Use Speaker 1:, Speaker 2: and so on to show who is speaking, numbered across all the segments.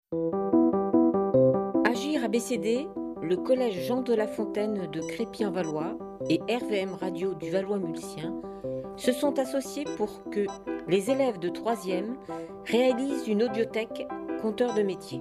Speaker 1: Agir ABCD, le collège Jean de La Fontaine de Crépy-en-Valois et RVM Radio du Valois-Mulsien se sont associés pour que les élèves de 3e réalisent une audiothèque compteur de métiers.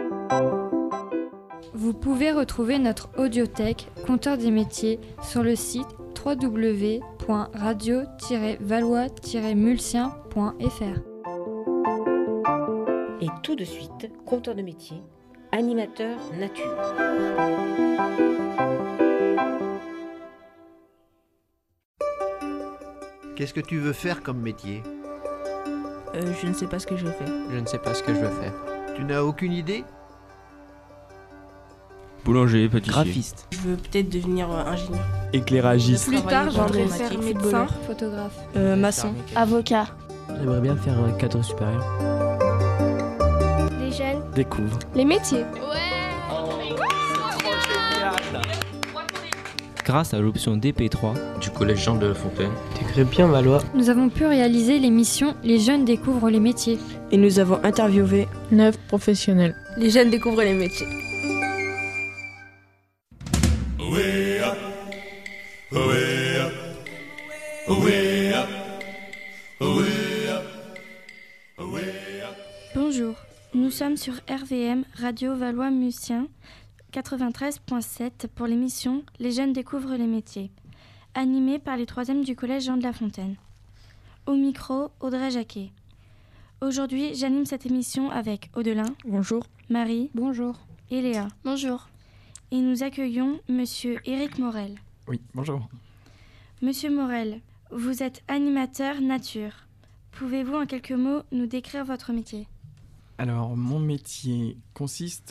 Speaker 2: Vous pouvez retrouver notre audiothèque compteur des métiers sur le site www.radio-valois-mulsien.fr.
Speaker 1: Et tout de suite, compteur de métiers, animateur nature.
Speaker 3: Qu'est-ce que tu veux faire comme métier ?
Speaker 4: Je ne sais pas ce que je fais.
Speaker 5: Je ne sais pas ce que je veux faire.
Speaker 3: Tu n'as aucune idée ?
Speaker 6: Boulanger, pâtissier.
Speaker 5: Graphiste.
Speaker 4: Je veux peut-être devenir ingénieur.
Speaker 6: Éclairagiste.
Speaker 2: Plus tard, j'aimerais
Speaker 4: informatique,
Speaker 2: faire médecin,
Speaker 4: footballeur.
Speaker 2: photographe.
Speaker 4: Maçon.
Speaker 7: Avocat.
Speaker 5: J'aimerais bien faire un cadre supérieur.
Speaker 7: Les jeunes.
Speaker 5: Découvre.
Speaker 7: Les métiers.
Speaker 5: Grâce à l'option DP3
Speaker 6: Du collège Jean de La Fontaine.
Speaker 5: du Crépy-en-Valois,
Speaker 2: Nous avons pu réaliser l'émission Les jeunes découvrent les métiers.
Speaker 4: Et nous avons interviewé
Speaker 7: 9 professionnels.
Speaker 4: les jeunes découvrent les métiers.
Speaker 7: Bonjour, nous sommes sur RVM Radio Valois-Mulsien 93.7 pour l'émission Les jeunes découvrent les métiers, animée par les 3e du collège Jean de La Fontaine. Au micro, Audrey Jacquet. Aujourd'hui, j'anime cette émission avec Audelin.
Speaker 4: Bonjour.
Speaker 7: Marie.
Speaker 2: Bonjour.
Speaker 7: Et Léa.
Speaker 8: Bonjour.
Speaker 7: Et nous accueillons Monsieur Éric Morel.
Speaker 6: Oui, bonjour.
Speaker 7: Monsieur Morel, vous êtes animateur nature. Pouvez-vous en quelques mots nous décrire votre métier ?
Speaker 9: Alors, mon métier consiste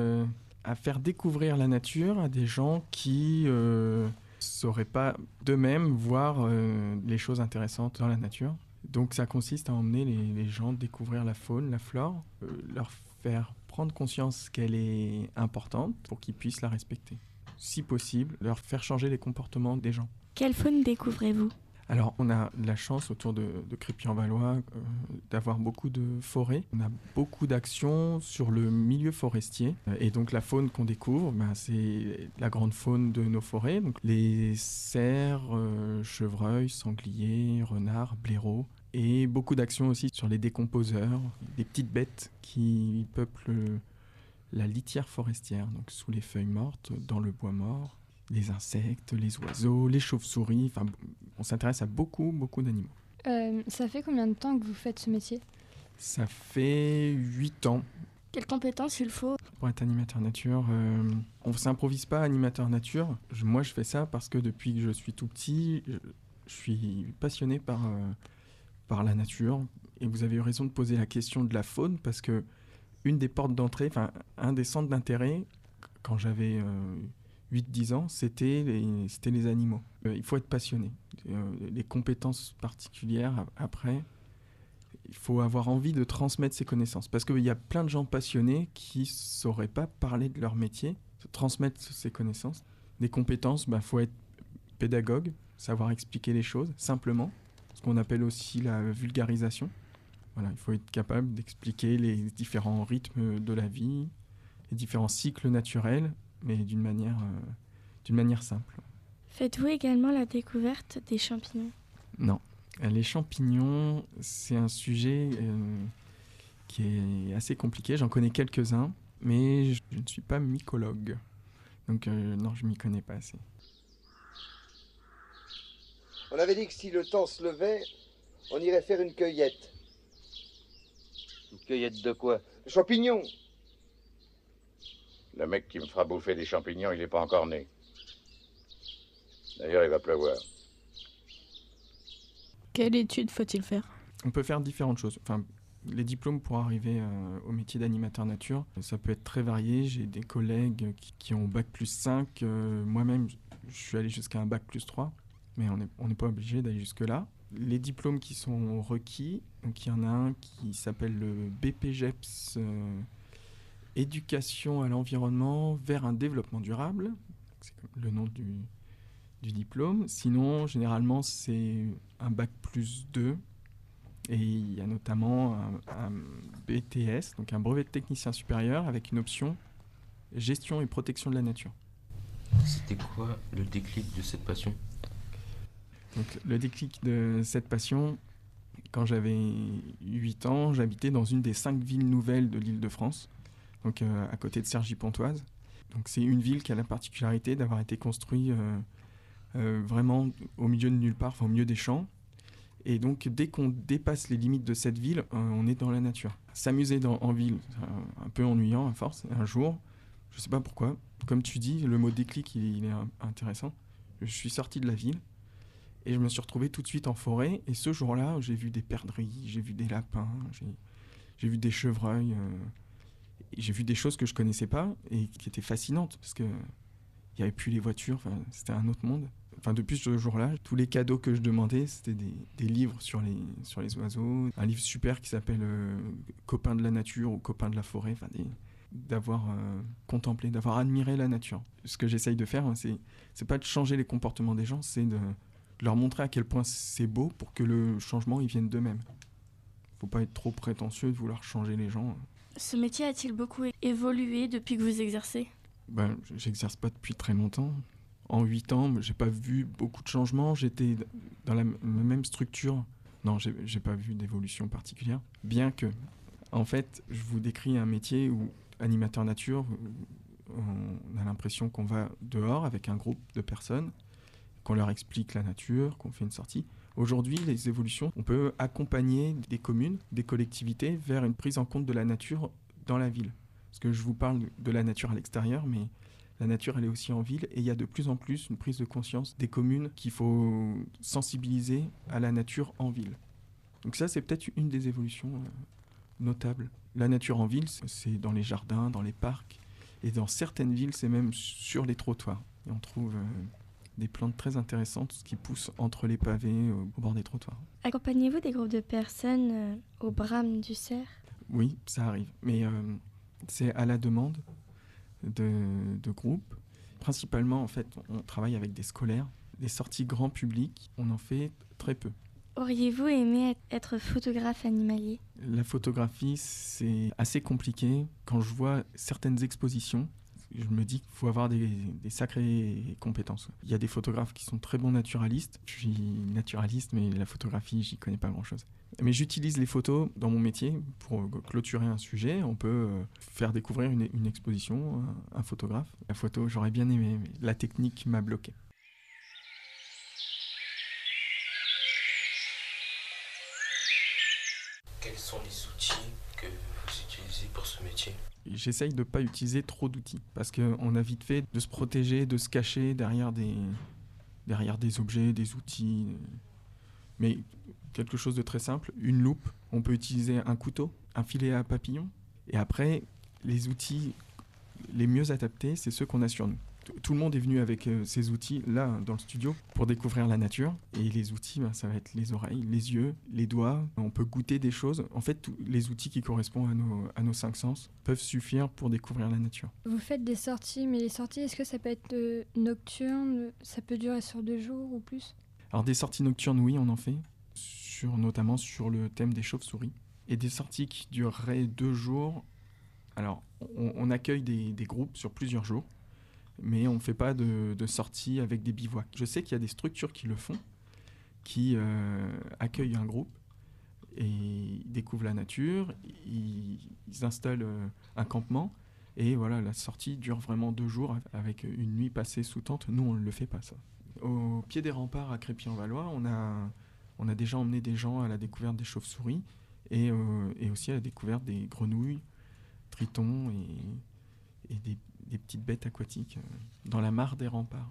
Speaker 9: à faire découvrir la nature à des gens qui ne sauraient pas d'eux-mêmes voir les choses intéressantes dans la nature. Donc, ça consiste à emmener les gens découvrir la faune, la flore, leur faire prendre conscience qu'elle est importante pour qu'ils puissent la respecter. Si possible, leur faire changer les comportements des gens.
Speaker 7: Quelle faune découvrez-vous ?
Speaker 9: Alors, on a la chance autour de Crépy-en-Valois d'avoir beaucoup de forêts. On a beaucoup d'actions sur le milieu forestier. Et donc, la faune qu'on découvre, c'est la grande faune de nos forêts. Donc, les cerfs, chevreuils, sangliers, renards, blaireaux. Et beaucoup d'actions aussi sur les décomposeurs, des petites bêtes qui peuplent la litière forestière, donc sous les feuilles mortes, dans le bois mort. Les insectes, les oiseaux, les chauves-souris, enfin, on s'intéresse à beaucoup d'animaux.
Speaker 2: Ça fait combien de temps que vous faites ce métier ?
Speaker 9: Ça fait 8 ans.
Speaker 7: Quelles compétences il faut ?
Speaker 9: Pour être animateur nature, on ne s'improvise pas animateur nature. Moi, je fais ça parce que depuis que je suis tout petit, je suis passionné par la nature. Et vous avez eu raison de poser la question de la faune parce que une des portes d'entrée, un des centres d'intérêt, quand j'avais 8-10 ans, c'était les animaux. Il faut être passionné. Les compétences particulières, après, il faut avoir envie de transmettre ses connaissances. Parce qu'il y a plein de gens passionnés qui ne sauraient pas parler de leur métier, transmettre ses connaissances. Des compétences, faut être pédagogue, savoir expliquer les choses simplement, ce qu'on appelle aussi la vulgarisation. Voilà, il faut être capable d'expliquer les différents rythmes de la vie, les différents cycles naturels, mais d'une manière simple.
Speaker 7: Faites-vous également la découverte des champignons ?
Speaker 9: Non. Les champignons, c'est un sujet qui est assez compliqué. J'en connais quelques-uns, mais je ne suis pas mycologue. Donc non, je ne m'y connais pas assez.
Speaker 10: On avait dit que si le temps se levait, on irait faire une cueillette.
Speaker 11: Une cueillette de quoi?
Speaker 10: De champignons.
Speaker 11: Le mec qui me fera bouffer des champignons, il n'est pas encore né. D'ailleurs, il va pleuvoir.
Speaker 8: Quelle étude faut-il faire ?
Speaker 9: On peut faire différentes choses. Les diplômes pour arriver au métier d'animateur nature, ça peut être très varié. J'ai des collègues qui ont bac plus 5. Moi-même, je suis allé jusqu'à un bac plus 3. Mais on n'est pas obligé d'aller jusque-là. Les diplômes qui sont requis, donc il y en a un qui s'appelle le BPGEPS, Éducation à l'environnement vers un développement durable. C'est le nom du diplôme. Sinon, généralement, c'est un bac plus 2 Et il y a notamment un BTS, donc un brevet de technicien supérieur, avec une option gestion et protection de la nature.
Speaker 6: C'était quoi le déclic de cette passion ?
Speaker 9: Donc, le déclic de cette passion, quand j'avais 8 ans, j'habitais dans une des 5 villes nouvelles de l'Île-de-France, donc à côté de Cergy-Pontoise. Donc c'est une ville qui a la particularité d'avoir été construite vraiment au milieu de nulle part, enfin, au milieu des champs. Et donc dès qu'on dépasse les limites de cette ville, on est dans la nature. S'amuser en ville, c'est un peu ennuyant à force. Un jour, je ne sais pas pourquoi, comme tu dis, le mot déclic, il est intéressant. Je suis sorti de la ville. Et je me suis retrouvé tout de suite en forêt. Et ce jour-là, j'ai vu des perdrix, j'ai vu des lapins, j'ai vu des chevreuils. J'ai vu des choses que je ne connaissais pas et qui étaient fascinantes. Parce qu'il n'y avait plus les voitures, c'était un autre monde. Depuis ce jour-là, tous les cadeaux que je demandais, c'était des livres sur les oiseaux. Un livre super qui s'appelle Copains de la nature ou Copains de la forêt. D'avoir contemplé, d'avoir admiré la nature. Ce que j'essaye de faire, c'est pas de changer les comportements des gens, c'est de leur montrer à quel point c'est beau pour que le changement il vienne d'eux-mêmes. Faut pas être trop prétentieux de vouloir changer les gens.
Speaker 7: Ce métier a-t-il beaucoup évolué depuis que vous exercez ?
Speaker 9: J'exerce pas depuis très longtemps. En 8 ans, j'ai pas vu beaucoup de changements. J'étais dans la même structure. Non, j'ai pas vu d'évolution particulière. Bien que, en fait, je vous décris un métier où animateur nature, on a l'impression qu'on va dehors avec un groupe de personnes, qu'on leur explique la nature, qu'on fait une sortie. Aujourd'hui, les évolutions, on peut accompagner des communes, des collectivités vers une prise en compte de la nature dans la ville. Parce que je vous parle de la nature à l'extérieur, mais la nature, elle est aussi en ville. Et il y a de plus en plus une prise de conscience des communes qu'il faut sensibiliser à la nature en ville. Donc ça, c'est peut-être une des évolutions notables. La nature en ville, c'est dans les jardins, dans les parcs. Et dans certaines villes, c'est même sur les trottoirs. Et on trouve des plantes très intéressantes qui poussent entre les pavés au bord des trottoirs.
Speaker 7: Accompagnez-vous des groupes de personnes au brame du cerf ?
Speaker 9: Oui, ça arrive. Mais c'est à la demande de groupes. Principalement, en fait, on travaille avec des scolaires. Les sorties grand public, on en fait très peu.
Speaker 7: Auriez-vous aimé être photographe animalier ?
Speaker 9: La photographie, c'est assez compliqué. Quand je vois certaines expositions, je me dis qu'il faut avoir des sacrées compétences. Il y a des photographes qui sont très bons naturalistes. Je suis naturaliste, mais la photographie, j'y connais pas grand-chose. Mais j'utilise les photos dans mon métier pour clôturer un sujet. On peut faire découvrir une exposition, un photographe. La photo, j'aurais bien aimé, mais la technique m'a bloqué.
Speaker 5: Quels sont les outils que vous utilisez pour ce métier ?
Speaker 9: J'essaye de ne pas utiliser trop d'outils parce qu'on a vite fait de se protéger, de se cacher derrière des objets, des outils. Mais quelque chose de très simple, une loupe, on peut utiliser un couteau, un filet à papillon. Et après, les outils les mieux adaptés, c'est ceux qu'on a sur nous. Tout le monde est venu avec ces outils là dans le studio pour découvrir la nature. Et les outils, ça va être les oreilles, les yeux, les doigts. On peut goûter des choses. En fait, tous les outils qui correspondent à nos 5 sens peuvent suffire pour découvrir la nature.
Speaker 2: Vous faites des sorties, mais les sorties, est-ce que ça peut être nocturne ? Ça peut durer sur 2 jours ou plus ?
Speaker 9: Alors des sorties nocturnes, oui, on en fait, notamment sur le thème des chauves-souris. Et des sorties qui dureraient 2 jours. Alors, on accueille des groupes sur plusieurs jours. Mais on ne fait pas de sortie avec des bivouacs. Je sais qu'il y a des structures qui le font, qui accueillent un groupe et ils découvrent la nature, ils installent un campement et voilà, la sortie dure vraiment 2 jours avec une nuit passée sous tente. Nous, on ne le fait pas, ça. Au pied des remparts à Crépy-en-Valois, on a déjà emmené des gens à la découverte des chauves-souris et aussi à la découverte des grenouilles, tritons et des petites bêtes aquatiques dans la mare des remparts.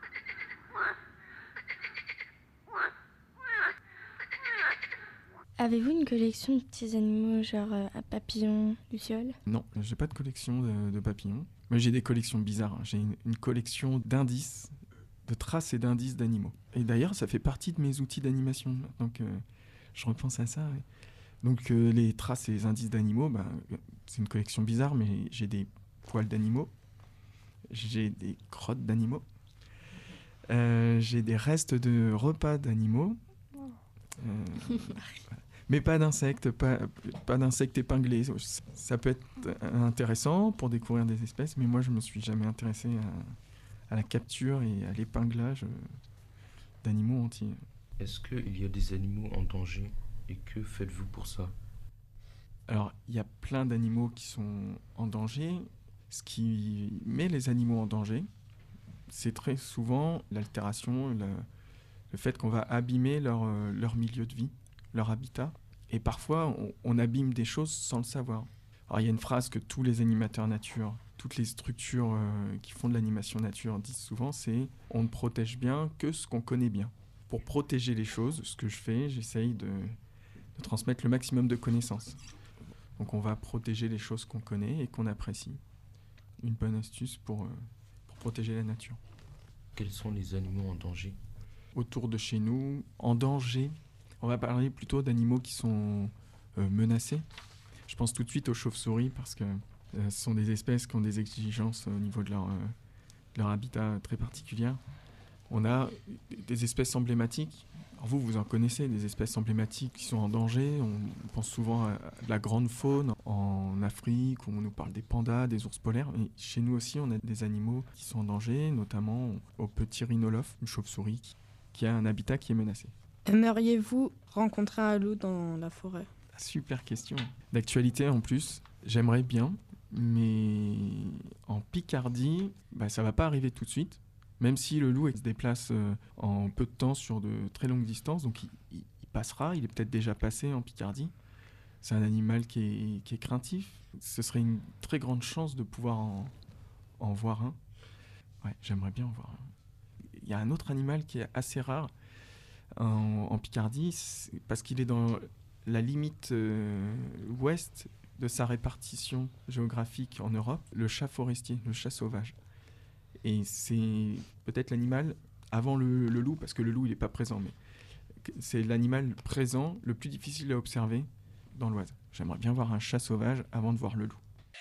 Speaker 7: Avez-vous une collection de petits animaux, genre papillons, lucioles ?
Speaker 9: Non, j'ai pas de collection de papillons. Mais j'ai des collections bizarres. J'ai une collection d'indices, de traces et d'indices d'animaux. Et d'ailleurs, ça fait partie de mes outils d'animation. Donc, je repense à ça. Ouais. Donc, les traces et les indices d'animaux, c'est une collection bizarre, mais j'ai des poils d'animaux. J'ai des crottes d'animaux. J'ai des restes de repas d'animaux. Voilà. Mais pas d'insectes, pas d'insectes épinglés. Ça peut être intéressant pour découvrir des espèces, mais moi je me suis jamais intéressé à la capture et à l'épinglage d'animaux entiers.
Speaker 6: Est-ce qu'il y a des animaux en danger et que faites-vous pour ça?
Speaker 9: Alors, il y a plein d'animaux qui sont en danger. Ce qui met les animaux en danger, c'est très souvent l'altération, le fait qu'on va abîmer leur milieu de vie, leur habitat. Et parfois, on abîme des choses sans le savoir. Alors, il y a une phrase que tous les animateurs nature, toutes les structures qui font de l'animation nature disent souvent, c'est « on ne protège bien que ce qu'on connaît bien ». Pour protéger les choses, ce que je fais, j'essaye de transmettre le maximum de connaissances. Donc on va protéger les choses qu'on connaît et qu'on apprécie. Une bonne astuce pour protéger la nature.
Speaker 6: Quels sont les animaux en danger?
Speaker 9: Autour de chez nous, en danger, on va parler plutôt d'animaux qui sont menacés. Je pense tout de suite aux chauves-souris parce que ce sont des espèces qui ont des exigences au niveau de leur habitat très particulières. On a des espèces emblématiques. Alors vous en connaissez, des espèces emblématiques qui sont en danger. On pense souvent à de la grande faune en Afrique, où on nous parle des pandas, des ours polaires. Et chez nous aussi, on a des animaux qui sont en danger, notamment au petit rhinolophe, une chauve-souris, qui a un habitat qui est menacé.
Speaker 8: Aimeriez-vous rencontrer un loup dans la forêt?
Speaker 9: Super question. D'actualité en plus, j'aimerais bien, mais en Picardie, ça ne va pas arriver tout de suite. Même si le loup se déplace en peu de temps sur de très longues distances, donc il passera, il est peut-être déjà passé en Picardie. C'est un animal qui est craintif. Ce serait une très grande chance de pouvoir en voir un. Ouais, j'aimerais bien en voir un. Il y a un autre animal qui est assez rare en Picardie, parce qu'il est dans la limite ouest de sa répartition géographique en Europe, le chat forestier, le chat sauvage. Et c'est peut-être l'animal avant le loup, parce que le loup il n'est pas présent, mais c'est l'animal présent le plus difficile à observer dans l'Oise. J'aimerais bien voir un chat sauvage avant de voir le loup.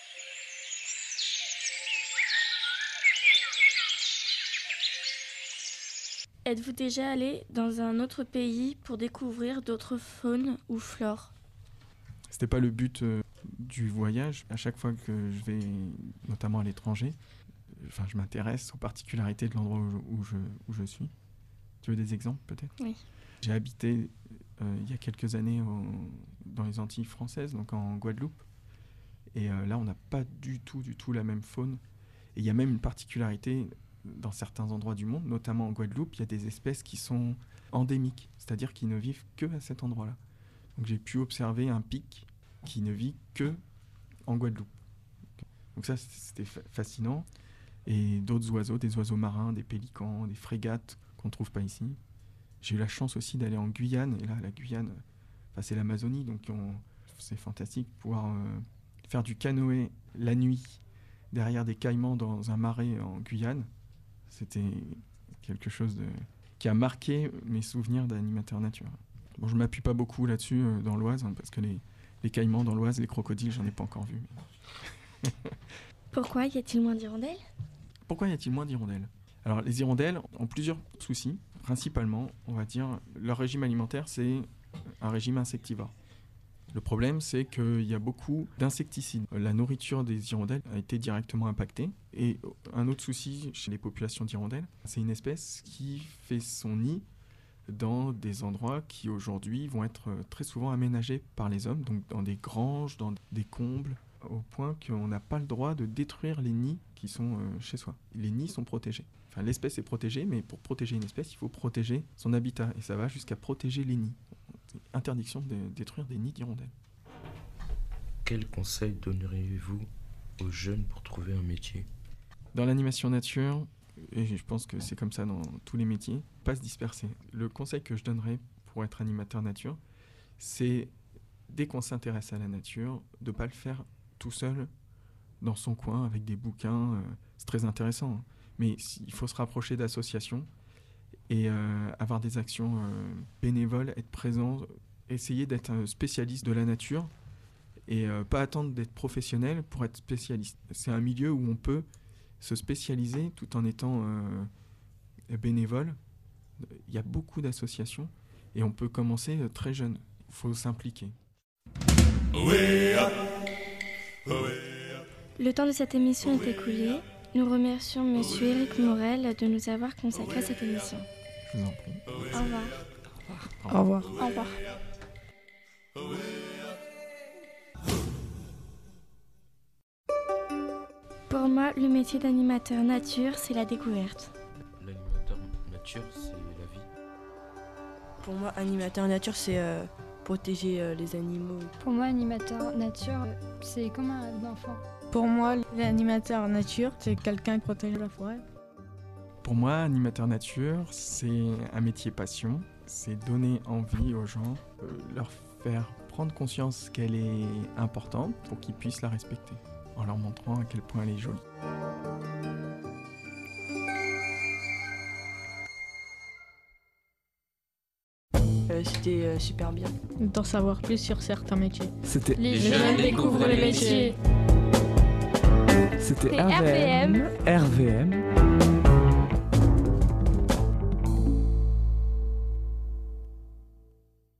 Speaker 7: Êtes-vous déjà allé dans un autre pays pour découvrir d'autres faunes ou flores?
Speaker 9: C'était pas le but du voyage. À chaque fois que je vais, notamment à l'étranger, je m'intéresse aux particularités de l'endroit où je suis. Tu veux des exemples peut-être?
Speaker 7: Oui.
Speaker 9: J'ai habité il y a quelques années dans les Antilles françaises, donc en Guadeloupe. Et là, on n'a pas du tout la même faune. Et il y a même une particularité dans certains endroits du monde, notamment en Guadeloupe, il y a des espèces qui sont endémiques, c'est-à-dire qui ne vivent que à cet endroit-là. Donc j'ai pu observer un pic qui ne vit que en Guadeloupe. Donc ça, c'était fascinant. Et d'autres oiseaux, des oiseaux marins, des pélicans, des frégates qu'on ne trouve pas ici. J'ai eu la chance aussi d'aller en Guyane, et là, la Guyane, c'est l'Amazonie, donc c'est fantastique de pouvoir faire du canoë la nuit derrière des caïmans dans un marais en Guyane. C'était quelque chose qui a marqué mes souvenirs d'animateur nature. Bon, je ne m'appuie pas beaucoup là-dessus dans l'Oise, parce que les caïmans dans l'Oise, les crocodiles, j'en ai pas encore vu.
Speaker 7: Pourquoi y a-t-il moins d'hirondelles?
Speaker 9: Pourquoi y a-t-il moins d'hirondelles? Alors, les hirondelles ont plusieurs soucis. Principalement, on va dire, leur régime alimentaire, c'est un régime insectivore. Le problème, c'est qu'il y a beaucoup d'insecticides. La nourriture des hirondelles a été directement impactée. Et un autre souci chez les populations d'hirondelles, c'est une espèce qui fait son nid dans des endroits qui aujourd'hui vont être très souvent aménagés par les hommes, donc dans des granges, dans des combles, au point qu'on n'a pas le droit de détruire les nids qui sont chez soi. Les nids sont protégés. Enfin, l'espèce est protégée, mais pour protéger une espèce, il faut protéger son habitat. Et ça va jusqu'à protéger les nids. Interdiction de détruire des nids d'hirondelles.
Speaker 6: Quel conseil donneriez-vous aux jeunes pour trouver un métier?
Speaker 9: Dans l'animation nature, et je pense que c'est comme ça dans tous les métiers, pas se disperser. Le conseil que je donnerais pour être animateur nature, c'est dès qu'on s'intéresse à la nature, de ne pas le faire tout seul dans son coin avec des bouquins. C'est très intéressant, hein. Mais il faut se rapprocher d'associations et avoir des actions bénévoles, être présent, essayer d'être un spécialiste de la nature et pas attendre d'être professionnel pour être spécialiste. C'est un milieu où on peut se spécialiser tout en étant bénévole. Il y a beaucoup d'associations et on peut commencer très jeune. faut s'impliquer.
Speaker 7: Le temps de cette émission est écoulé. Nous remercions Monsieur Éric Morel de nous avoir consacré cette émission.
Speaker 9: Je vous en prie.
Speaker 7: Au revoir.
Speaker 8: Au revoir.
Speaker 2: Au revoir.
Speaker 7: Pour moi, le métier d'animateur nature, c'est la découverte.
Speaker 6: L'animateur nature, c'est la vie.
Speaker 4: Pour moi, animateur nature, c'est protéger les animaux.
Speaker 2: Pour moi, animateur nature, c'est comme un enfant.
Speaker 8: Pour moi, l'animateur nature, c'est quelqu'un qui protège la forêt.
Speaker 9: Pour moi, animateur nature, c'est un métier passion. C'est donner envie aux gens, leur faire prendre conscience qu'elle est importante pour qu'ils puissent la respecter, en leur montrant à quel point elle est jolie.
Speaker 4: C'était super bien.
Speaker 8: D'en savoir plus sur certains métiers.
Speaker 12: C'était
Speaker 2: Les jeunes découvrent les métiers.
Speaker 12: C'était RVM.